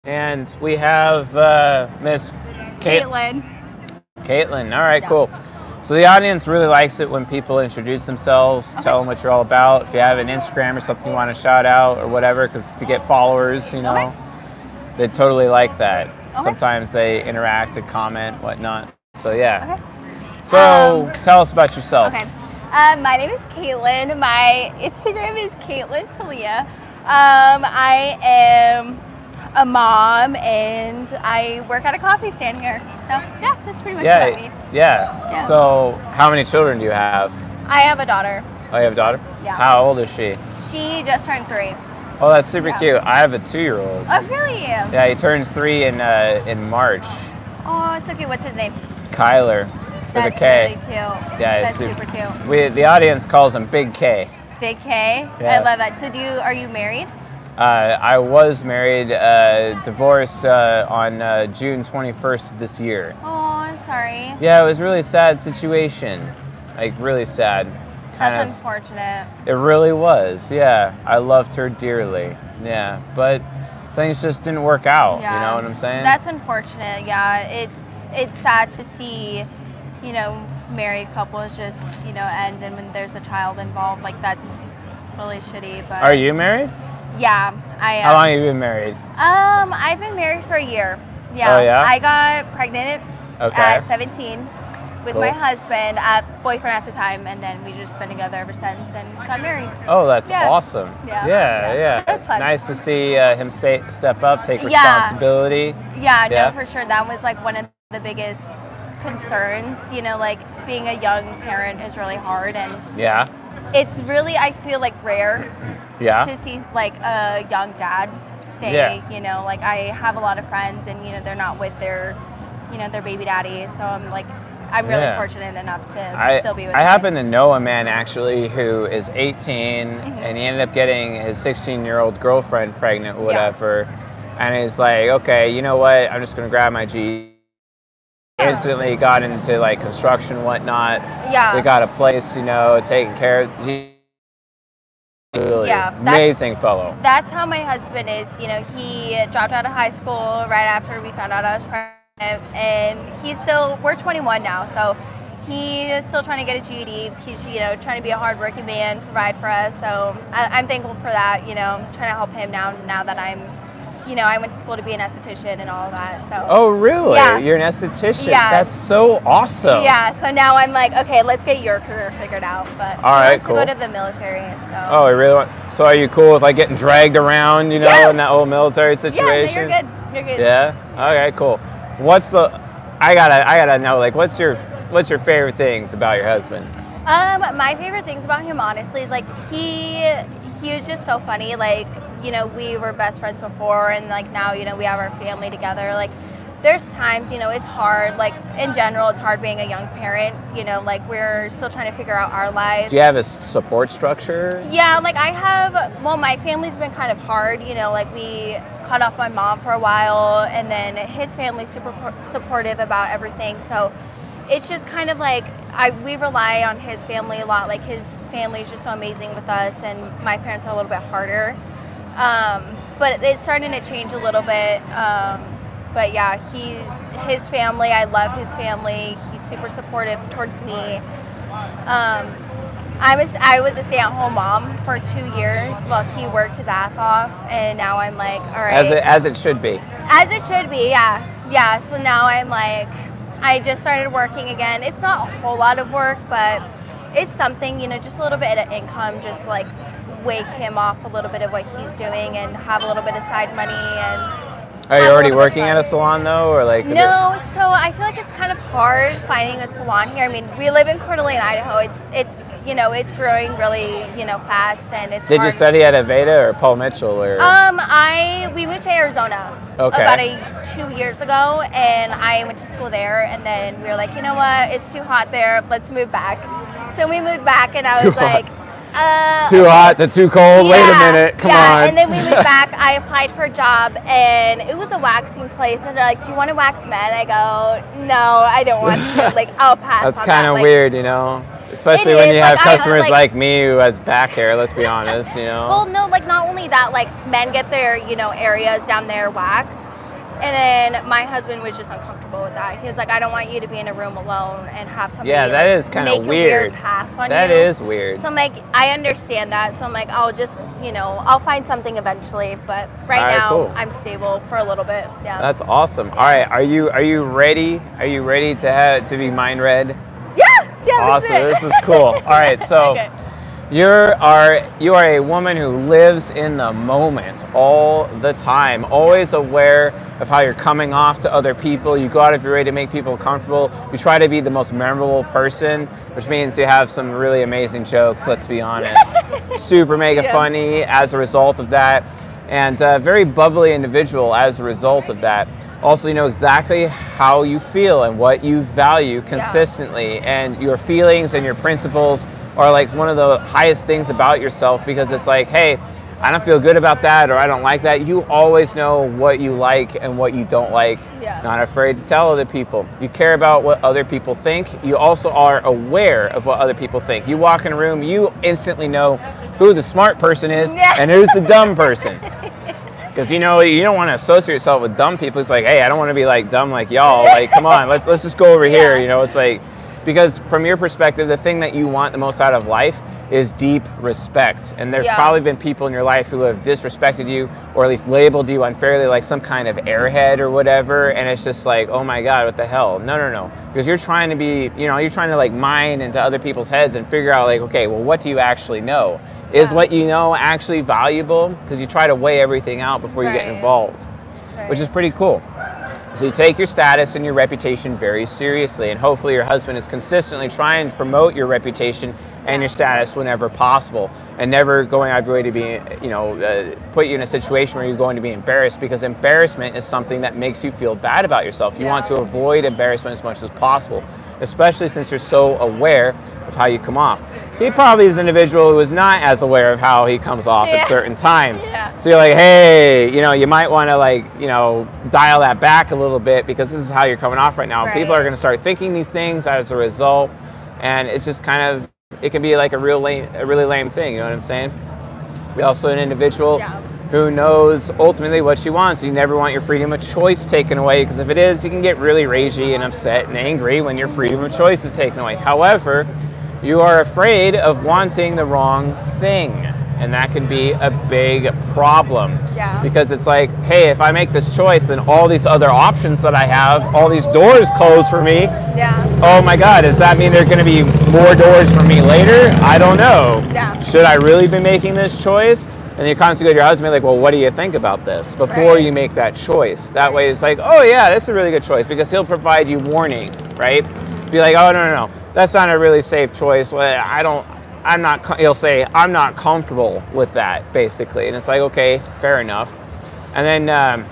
And we have Miss Caitlin. Caitlin. All right, cool. So the audience really likes it when people introduce themselves, tell them what you're all about. If you have an Instagram or something you want to shout out or whatever, because to get followers, you know, they totally like that. Sometimes they interact and comment, whatnot. So yeah. So tell us about yourself. Okay. My name is Caitlin. My Instagram is Caitlin Talia. I am a mom and I work at a coffee stand here. So yeah, that's pretty much about me. Yeah. So how many children do you have? I have a daughter. Oh, you have a daughter? Yeah. How old is she? She just turned 3. Oh, that's super cute. I have a 2-year-old. Oh, really? Yeah, he turns 3 in March. Oh, it's okay. What's his name? Kyler. With That's a K. really cute. Yeah, That's super cute. The audience calls him Big K. Big K. Yeah. I love that. So are you married? I was married, divorced on June 21st of this year. Oh, I'm sorry. Yeah, it was a really sad situation. Like, really sad. That's unfortunate. It really was, yeah. I loved her dearly, yeah. But things just didn't work out, you know what I'm saying? That's unfortunate, yeah. It's sad to see, you know, married couples just, you know, end and when there's a child involved, like that's really shitty. But Are you married? Yeah, I am. How long have you been married? I've been married for a year. Yeah. Oh, yeah? I got pregnant at 17 with my husband, boyfriend at the time, and then we just been together ever since and got married. Oh, that's awesome. Yeah. That's fun. Nice to see him step up, take responsibility. Yeah, no, for sure. That was like one of the biggest concerns, you know, like being a young parent is really hard and it's really, I feel like rare to see like a young dad stay, you know, like I have a lot of friends and, you know, they're not with their, you know, their baby daddy. So I'm really fortunate enough to still be with him. I happen to know a man actually who is 18 and he ended up getting his 16-year-old girlfriend pregnant, whatever. And he's like, okay, you know what? I'm just going to grab my GED. Instantly got into like construction and whatnot. Yeah. They got a place, you know, taking care of. Really amazing fellow. That's how my husband is. You know, he dropped out of high school right after we found out I was pregnant, and we're 21 now, so he is still trying to get a GED. He's, you know, trying to be a hardworking man, provide for us. So I'm thankful for that. You know, trying to help him now that I'm. You know, I went to school to be an esthetician and all of that. So. Oh, really? Yeah. You're an esthetician? Yeah. That's so awesome. Yeah. So now I'm like, okay, let's get your career figured out. But all right, cool. To go to the military. So. Oh, I really want. So are you cool with like getting dragged around? You know, in that whole military situation. Yeah, no, you're good. You're good. Yeah. Okay. Cool. I gotta know. Like, what's your favorite things about your husband? My favorite things about him, honestly, is like he was just so funny. Like, you know, we were best friends before, and like now, you know, we have our family together. Like, there's times, you know, it's hard. Like, in general, it's hard being a young parent. You know, like we're still trying to figure out our lives. Do you have a support structure? Yeah, like I have. Well, my family's been kind of hard. You know, like we cut off my mom for a while, and then his family's super supportive about everything. So it's just kind of like we rely on his family a lot. Like his family is just so amazing with us, and my parents are a little bit harder. But it's starting to change a little bit. But yeah, his family, I love his family. He's super supportive towards me. I was a stay-at-home mom for 2 years while he worked his ass off, and now I'm like, all right. As it should be. As it should be, yeah. Yeah, so now I'm like, I just started working again. It's not a whole lot of work, but it's something, you know, just a little bit of income, just like wake him off a little bit of what he's doing and have a little bit of side money. And are you already working at a salon though, or like? No, so I feel like it's kind of hard finding a salon here. I mean, we live in Coeur d'Alene, Idaho. It's you know, it's growing really, you know, fast, and it's. Did you study at Aveda or Paul Mitchell or? We moved to Arizona about 2 years ago, and I went to school there, and then we were like, you know what, it's too hot there. Let's move back. So we moved back, and I was like. Too hot, too cold, wait a minute, come on. And then we moved back, I applied for a job, and it was a waxing place, and they're like, do you want to wax men? I go, no, I don't want to, like, I'll pass on that. That's kind of weird, you know? Especially when you have customers like me who has back hair, let's be honest, you know? Well, no, like not only that, like men get their, you know, areas down there waxed. And then my husband was just uncomfortable with that. He was like, I don't want you to be in a room alone and have somebody that is kind of weird. Pass on that you. Is weird. So I'm like, I understand that. So I'm like, I'll just, you know, I'll find something eventually. But right now, cool. I'm stable for a little bit. Yeah. That's awesome. All right, are you ready? Are you ready to be mind read? Yeah. Awesome. This is cool. All right, so. Okay. You are a woman who lives in the moment all the time, always aware of how you're coming off to other people. You go out of your way to make people comfortable. You try to be the most memorable person, which means you have some really amazing jokes, let's be honest. Super mega funny as a result of that, and very bubbly individual as a result of that. Also, you know exactly how you feel and what you value consistently, and your feelings and your principles are like one of the highest things about yourself, because it's like, hey, I don't feel good about that, or I don't like that. You always know what you like and what you don't like. Not afraid to tell other people. You care about what other people think. You also are aware of what other people think. You walk in a room, you instantly know who the smart person is and who's the dumb person. Because you know, you don't want to associate yourself with dumb people. It's like, hey, I don't want to be like dumb like y'all. Like, come on, let's just go over here. You know, it's like, because from your perspective, the thing that you want the most out of life is deep respect. And there's probably been people in your life who have disrespected you, or at least labeled you unfairly like some kind of airhead or whatever. And it's just like, oh my God, what the hell? No. Because you're trying to be, you know, you're trying to like mine into other people's heads and figure out like, okay, well, what do you actually know? Is what you know actually valuable? Because you try to weigh everything out before you get involved, which is pretty cool. So you take your status and your reputation very seriously, and hopefully your husband is consistently trying to promote your reputation and your status whenever possible, and never going out of your way to be, you know, put you in a situation where you're going to be embarrassed, because embarrassment is something that makes you feel bad about yourself. You want to avoid embarrassment as much as possible, especially since you're so aware of how you come off. He probably is an individual who is not as aware of how he comes off at certain times. So you're like, hey, you know, you might want to like, you know, dial that back a little bit, because this is how you're coming off right now. People are going to start thinking these things as a result, and it's just kind of, it can be like a really lame thing, you know what I'm saying? You're also an individual who knows ultimately what she wants. You never want your freedom of choice taken away, because if it is, you can get really ragey and upset and angry when your freedom of choice is taken away. However, you are afraid of wanting the wrong thing, and that can be a big problem. Because it's like, hey, if I make this choice, then all these other options that I have, all these doors close for me. Oh my God, does that mean there are going to be more doors for me later? I don't know. Should I really be making this choice? And you constantly go to your husband like, well, what do you think about this before you make that choice? That way it's like, oh yeah, that's a really good choice, because he'll provide you warning, right? Be like, oh, no. That's not a really safe choice. Well, he'll say, I'm not comfortable with that, basically. And it's like, okay, fair enough. And then,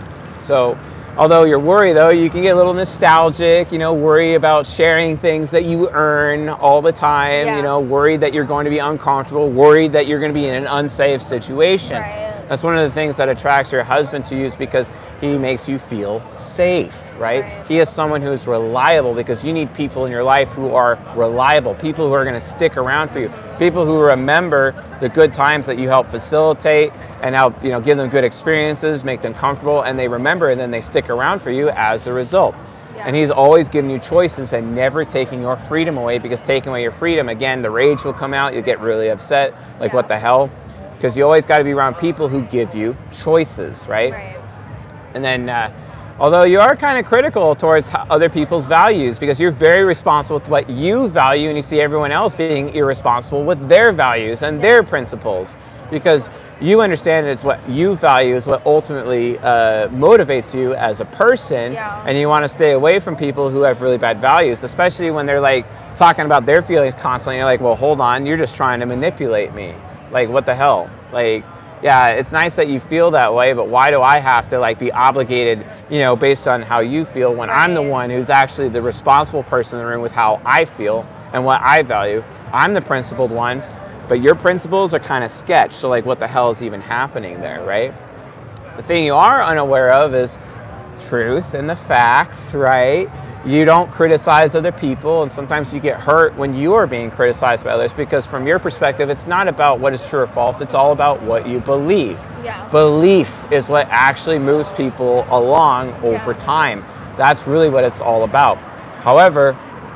so although you're worried though, you can get a little nostalgic, you know, worry about sharing things that you earn all the time, you know, worried that you're going to be uncomfortable, worried that you're going to be in an unsafe situation. That's one of the things that attracts your husband to you, is because he makes you feel safe, right? He is someone who is reliable, because you need people in your life who are reliable, people who are going to stick around for you, people who remember the good times that you help facilitate and help, you know, give them good experiences, make them comfortable, and they remember, and then they stick around for you as a result. And he's always giving you choices and never taking your freedom away, because taking away your freedom, again, the rage will come out, you'll get really upset, like what the hell? Because you always got to be around people who give you choices, right? And then, although you are kind of critical towards other people's values, because you're very responsible with what you value, and you see everyone else being irresponsible with their values and their principles, because you understand it's what you value is what ultimately motivates you as a person, and you want to stay away from people who have really bad values, especially when they're like talking about their feelings constantly. You're like, well, hold on, you're just trying to manipulate me. Like, what the hell? Like, yeah, it's nice that you feel that way, but why do I have to like be obligated, you know, based on how you feel, when I'm the one who's actually the responsible person in the room with how I feel and what I value? I'm the principled one, but your principles are kind of sketch. So like, what the hell is even happening there, right? The thing you are unaware of is truth and the facts, right? You don't criticize other people, and sometimes you get hurt when you are being criticized by others, because from your perspective, it's not about what is true or false, it's all about what you believe. Yeah. Belief is what actually moves people along over time. That's really what it's all about. However,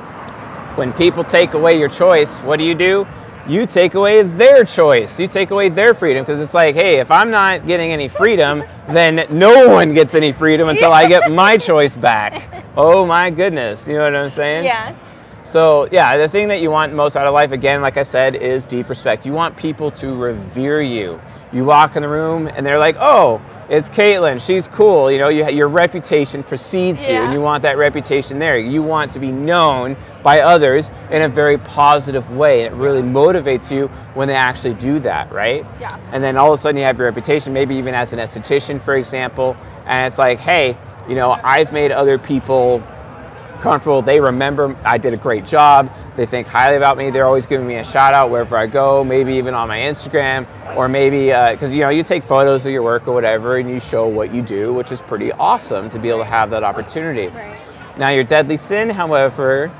when people take away your choice, what do? You take away their choice. You take away their freedom, because it's like, hey, if I'm not getting any freedom, then no one gets any freedom until I get my choice back. Oh my goodness, you know what I'm saying? Yeah. So yeah, the thing that you want most out of life, again, like I said, is deep respect. You want people to revere you. You walk in the room and they're like, oh, it's Caitlin, she's cool. You know, your reputation precedes you, and you want that reputation there. You want to be known by others in a very positive way. It really motivates you when they actually do that, right? Yeah. And then all of a sudden you have your reputation, maybe even as an esthetician, for example, and it's like, hey, you know, I've made other people comfortable. They remember I did a great job. They think highly about me. They're always giving me a shout out wherever I go, maybe even on my Instagram, or maybe because you know, you take photos of your work or whatever and you show what you do, which is pretty awesome to be able to have that opportunity. Right. Now your deadly sin, however,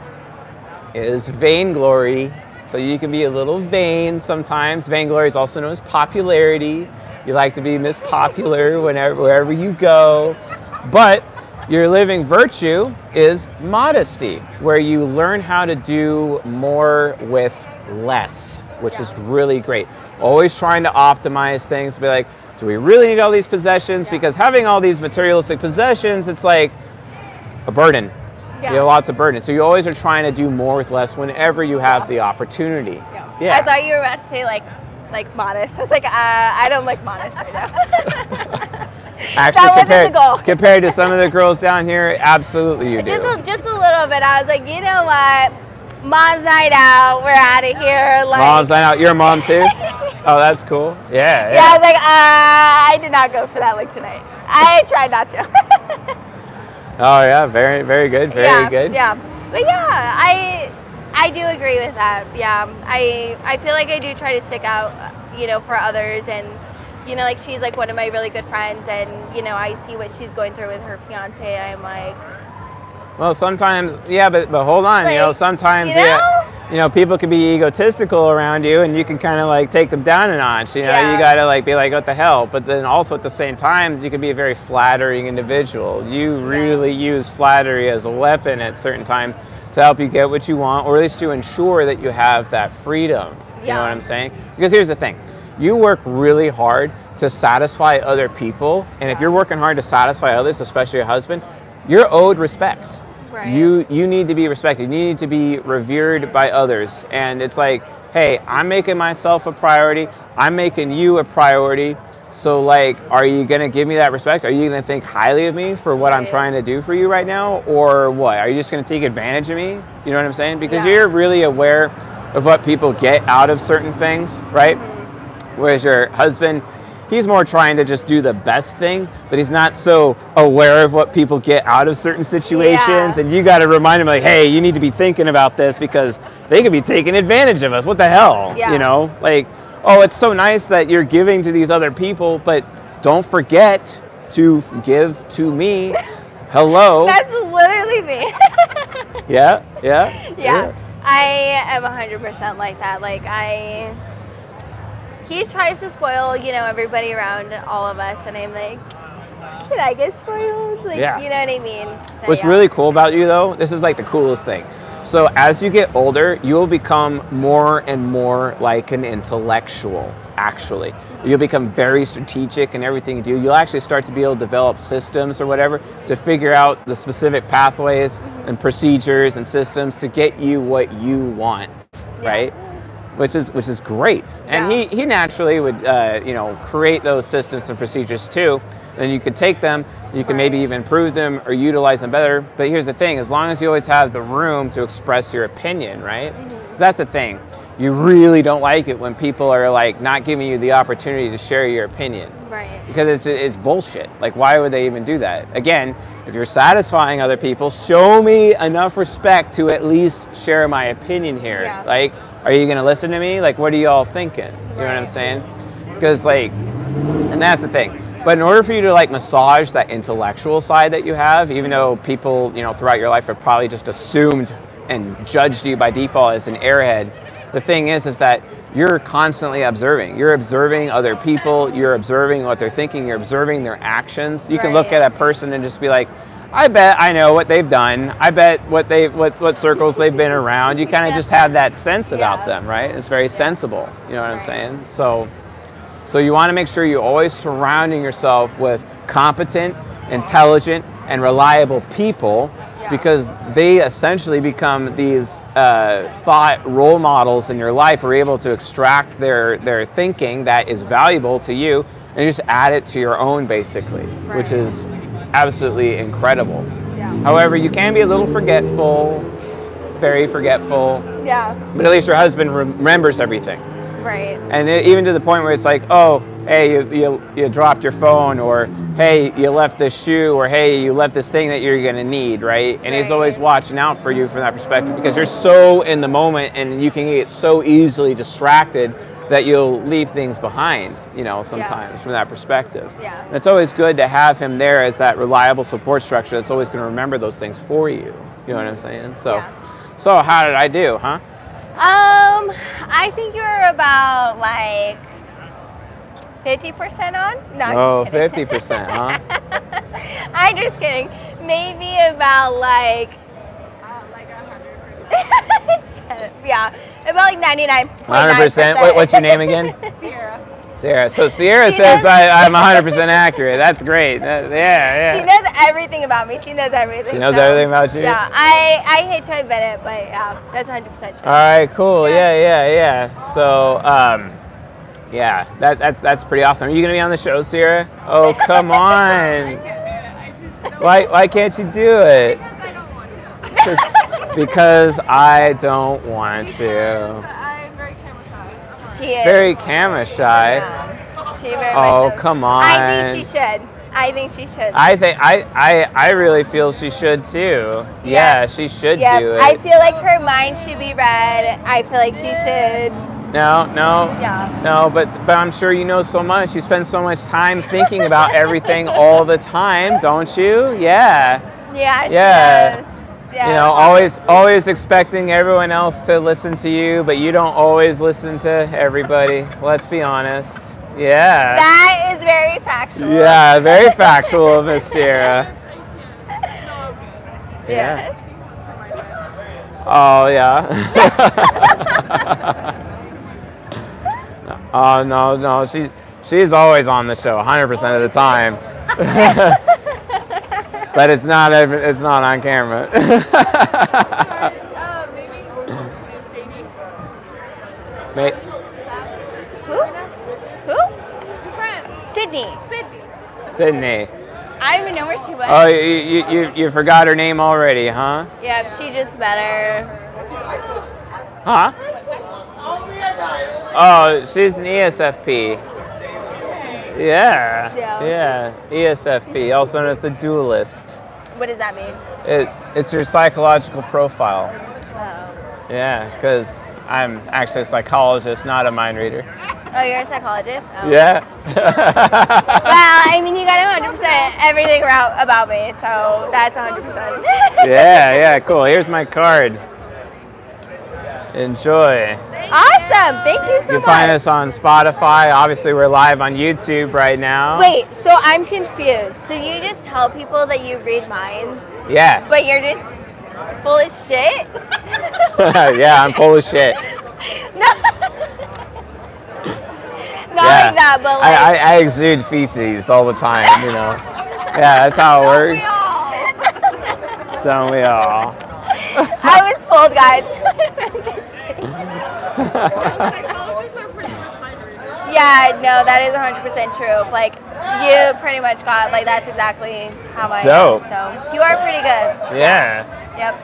is vainglory. So you can be a little vain sometimes. Vainglory is also known as popularity. You like to be Miss Popular wherever you go. But your living virtue is modesty, where you learn how to do more with less, which is really great. Always trying to optimize things, be like, do we really need all these possessions? Because having all these materialistic possessions, it's like a burden. You have lots of burden. So you always are trying to do more with less whenever you have the opportunity. Yeah. I thought you were about to say like modest. I was like, I don't like modest right now. Actually, compared to some of the girls down here, absolutely you do. Just a little bit. I was like, you know what? Mom's night out. We're out of here. Like, Mom's night out. You're a mom too? Oh, that's cool. Yeah. Yeah, I was like, I did not go for that look tonight. I tried not to. Oh yeah, very, very good. Very good. Yeah. But yeah, I do agree with that. Yeah. I feel like I do try to stick out, you know, for others, and you know, like she's like one of my really good friends, and you know, I see what she's going through with her fiance, and I'm like, well, sometimes, yeah, but hold on, like, you know, sometimes, you know, people can be egotistical around you, and you can kind of like take them down a notch. You know, you gotta like be like, what the hell? But then also at the same time, you can be a very flattering individual. You really use flattery as a weapon at certain times to help you get what you want, or at least to ensure that you have that freedom. You know what I'm saying? Because here's the thing. You work really hard to satisfy other people, and if you're working hard to satisfy others, especially your husband, you're owed respect. Right. You need to be respected. You need to be revered by others. And it's like, hey, I'm making myself a priority. I'm making you a priority. So like, are you gonna give me that respect? Are you gonna think highly of me for what I'm trying to do for you right now? Or what? Are you just gonna take advantage of me? You know what I'm saying? Because you're really aware of what people get out of certain things, right? Whereas your husband, he's more trying to just do the best thing, but he's not so aware of what people get out of certain situations. And you got to remind him, like, hey, you need to be thinking about this because they could be taking advantage of us. What the hell? You know, like, oh, it's so nice that you're giving to these other people, but don't forget to give to me. Hello. That's literally me. Yeah. I am 100% like that. Like he tries to spoil, you know, everybody around all of us, and I'm like, can I get spoiled? Like, you know what I mean? So, what's really cool about you, though, this is like the coolest thing. So as you get older, you will become more and more like an intellectual, actually. You'll become very strategic in everything you do. You'll actually start to be able to develop systems or whatever to figure out the specific pathways and procedures and systems to get you what you want, right? Which is great. And he naturally would, you know, create those systems and procedures too. Then you could take them, you can maybe even improve them or utilize them better. But here's the thing, as long as you always have the room to express your opinion, right? Because that's the thing. You really don't like it when people are like not giving you the opportunity to share your opinion. Right. Because it's bullshit. Like, why would they even do that? Again, if you're satisfying other people, show me enough respect to at least share my opinion here. Like, are you gonna listen to me? Like, what are y'all thinking? You know what I'm saying? Because like, and that's the thing. But in order for you to like massage that intellectual side that you have, even though people, you know, throughout your life have probably just assumed and judged you by default as an airhead, the thing is that you're constantly observing. You're observing other people, you're observing what they're thinking, you're observing their actions. You can look at a person and just be like, I bet I know what they've done. I bet what circles they've been around. You kind of just have that sense about them, right? It's very sensible. You know what I'm saying? So you want to make sure you're always surrounding yourself with competent, intelligent, and reliable people, because they essentially become these thought role models in your life, are able to extract their thinking that is valuable to you and just add it to your own, basically, which is absolutely incredible. However, you can be a little forgetful, very forgetful. But at least your husband remembers everything. And even to the point where it's like, oh, hey, you dropped your phone, or hey, you left this shoe, or hey, you left this thing that you're gonna need, right? And he's always watching out for you from that perspective, because you're so in the moment and you can get so easily distracted that you'll leave things behind, you know, sometimes from that perspective. And it's always good to have him there as that reliable support structure that's always gonna remember those things for you. You know what I'm saying? So how did I do, huh? I think you're about like 50% on? No, oh, I'm just kidding. 50%, huh? I'm just kidding. Maybe about like 100%. Yeah, about like 99.9%. 100%. What's your name again? Sierra. Sierra. So Sierra says I'm 100% accurate. That's great. Yeah. She knows everything about me. She knows everything. She knows everything about you? Yeah. I hate to admit it, but yeah, that's 100% true. All right, cool. Yeah. So, yeah, that's pretty awesome. Are you going to be on the show, Sierra? Oh, come on. Why can't you do it? Because I don't want to. Because I don't want to. I'm very camera shy. She is. Very camera shy. Yeah. She very Oh, much is. come on. I think she should. I really feel she should too. Yeah, she should do it. I feel like her mind should be read. I feel like she should. No, but I'm sure you know so much. You spend so much time thinking about everything all the time, don't you? Yeah. Yeah, she does. Yeah. You know, always expecting everyone else to listen to you, but you don't always listen to everybody. Let's be honest. Yeah. That is very factual. Yeah, very factual of Miss Sierra. Yeah. Oh, yeah. Oh, no. She's always on the show 100% of the time. But it's not on camera. Maybe Sadie. Who? Your friend. Sydney. Sydney. I don't even know where she went. Oh, you forgot her name already, huh? Yeah, she just met her. Huh? Oh, she's an ESFP. Yeah. ESFP, also known as the dualist. What does that mean? It's your psychological profile. Oh. Yeah, because I'm actually a psychologist, not a mind reader. Oh, you're a psychologist? Oh. Yeah. Well, I mean, you got 100% everything about me, so that's 100%. Yeah, cool. Here's my card. Enjoy. Awesome. Thank you so much. You can find us on Spotify. Obviously, we're live on YouTube right now. Wait, so I'm confused. So you just tell people that you read minds? Yeah. But you're just full of shit? Yeah, I'm full of shit. No. Not like that, but like... I exude feces all the time, you know. Yeah, that's how it works. Don't we all? I was fooled, guys. I'm just kidding. Psychologists are pretty much mind readers. Yeah, no, that is 100% true. Like, you pretty much got, like, that's exactly how I Dope. am. So, you are pretty good. Yeah. Yep.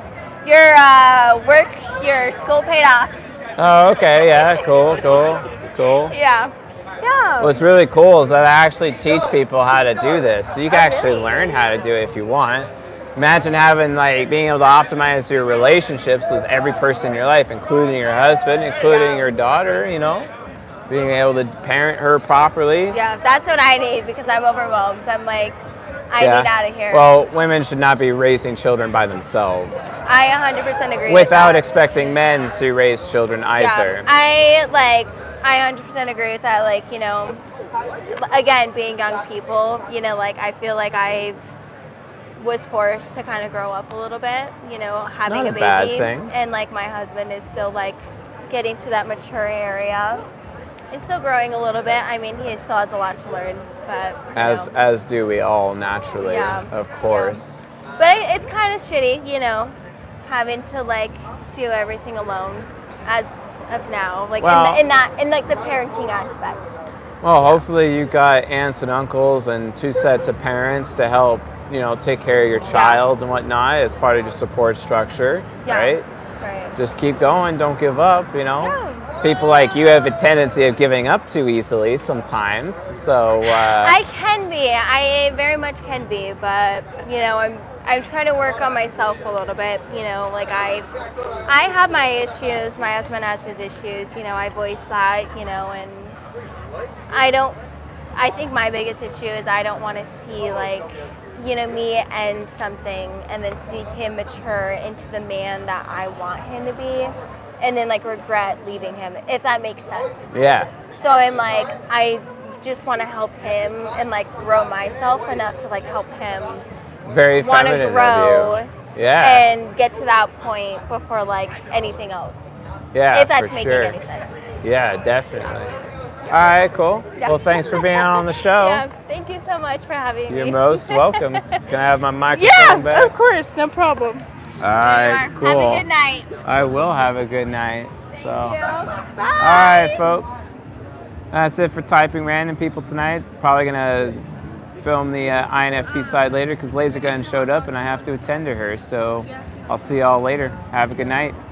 Your school paid off. Oh, okay. Yeah, cool. Yeah. What's really cool is that I actually teach people how to do this. So you can actually learn how to do it if you want. Imagine being able to optimize your relationships with every person in your life, including your husband, including your daughter, you know. being able to parent her properly. Yeah, that's what I need because I'm overwhelmed. I'm like, I need out of here. Well, women should not be raising children by themselves. I 100% agree. Without with that. expecting men to raise children either. Yeah, I 100% agree with that. Like, you know, again, being young people, you know, like I feel like I was forced to kind of grow up a little bit, you know, having Not a a baby. bad thing. And like my husband is still like getting to that mature area. He's still growing a little bit. I mean, he still has a lot to learn, but you know. As do we all naturally, Yeah. of course. Yeah. But it's kind of shitty, you know, having to like do everything alone as of now, like Well- in like the parenting aspect. Well, hopefully you got aunts and uncles and 2 sets of parents to help, you know, take care of your child and whatnot as part of your support structure, Yeah. right? Right. Just keep going, don't give up, you know. Yeah. 'Cause people like you have a tendency of giving up too easily sometimes. So I can be. I very much can be, but you know, I'm trying to work on myself a little bit. You know, like I have my issues. My husband has his issues. You know, I voice that. You know, and I think my biggest issue is I don't want to see like, you know, me end something and then see him mature into the man that I want him to be, and then like regret leaving him, if that makes sense. yeah. So I'm like, I just want to help him and like grow myself enough to like help him Very want to feminine grow of you. Yeah. and get to that point before like anything else. Yeah. if that's for making sure. any sense. Yeah, definitely. All right, cool. Yeah. Well, thanks for being on the show. Yeah, thank you so much for having You're me. most welcome. Can I have my microphone Yeah, back? of course, no problem. All right, cool. Have a good night. I will have a good night. So, Thank you. all Bye. right, folks. That's it for Typing Random People tonight. Probably gonna film the INFP side later because Laser Gun showed up and I have to attend to her. So, I'll see y'all later. Have a good night.